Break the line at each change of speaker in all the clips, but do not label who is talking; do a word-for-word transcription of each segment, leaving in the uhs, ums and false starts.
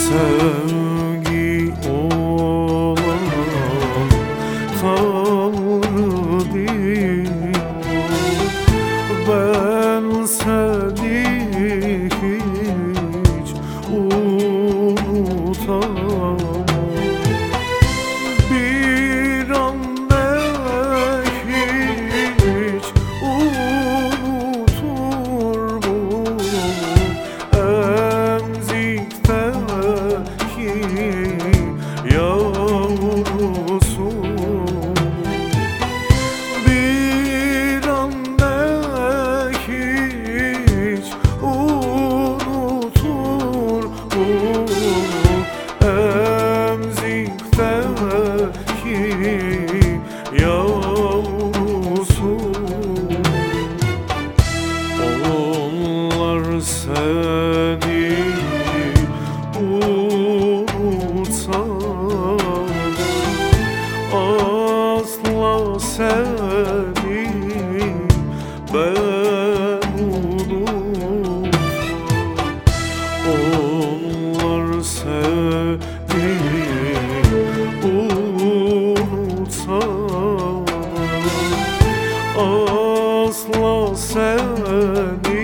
Sevgi olan Tanrı değil. Ben seni hiç unutamam. Bir an hiç unutur mu emzikteki yavrusu? Bir an hiç unutur mu emzikteki yavrusu? Onlar seni unutsa asla seni ben unutmam. Onlar seni unutsa asla seni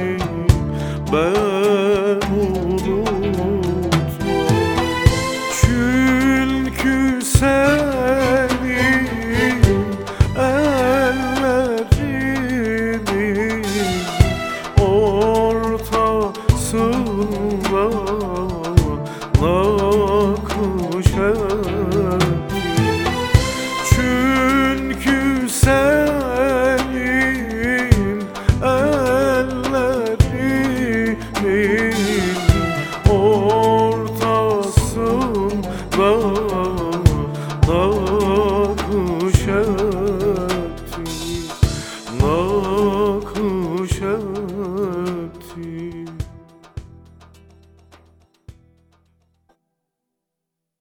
ben unutmam. Çünkü senin ellerinin ortasında nakış ettim. Çünkü senin ellerinin ortasında nakış ettim.